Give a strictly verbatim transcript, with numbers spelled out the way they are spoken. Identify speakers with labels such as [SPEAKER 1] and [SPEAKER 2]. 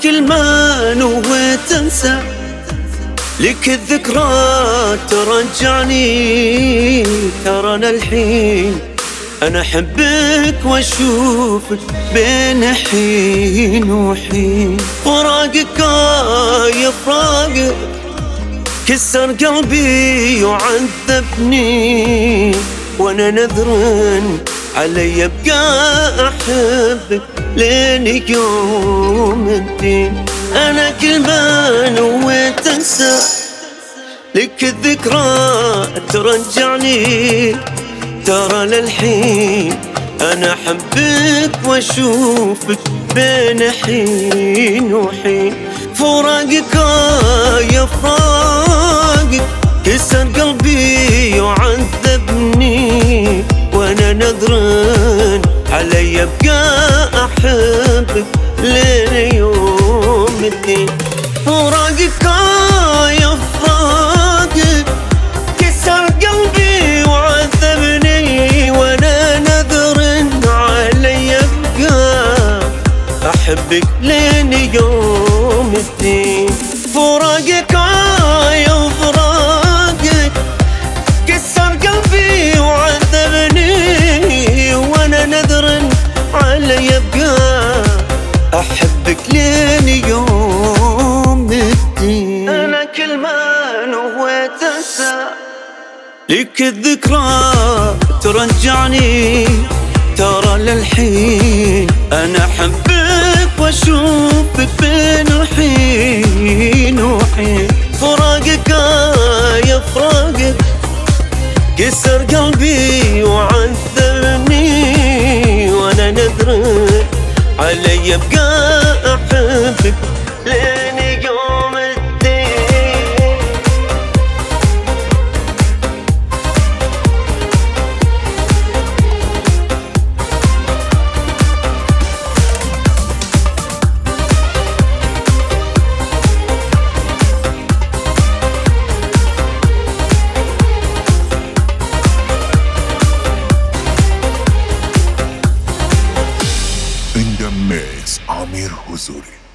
[SPEAKER 1] كل ما نويت انسى لك الذكرى ترجعني. ترى انا الحين انا احبك واشوفك بين حين وحين. فراقك يا فراقك كسر قلبي وعذبني، وانا نذر علي ابقى احبك لين يوم الدين. انا كل ما نويت انسى لك الذكرى ترجعني. ترى للحين انا احبك واشوفك بين حين وحين. فراقك يا فراقك كسر قلبي وعذبني، وانا نذر علي ابقى احبك لين يوم الدين. فراقك يا فراقك كسر قلبي وعذبني، وانا نذر علي ابقى احبك لين يوم الدين. فراقك يا فراقك كسر قلبي وعذبني، وانا نذر علي ابقى احبك لين يوم الدين. انا كل ما نويت انسى لك الذكرى ترجعني. ترى للحين انا احبك واشوفك بين حين وحين. فراقك يا فراقك كسر قلبي وعذبني، وانا نذر علي ابقى احبك لين يوم الدين.
[SPEAKER 2] In the mix, Amir Huzuri.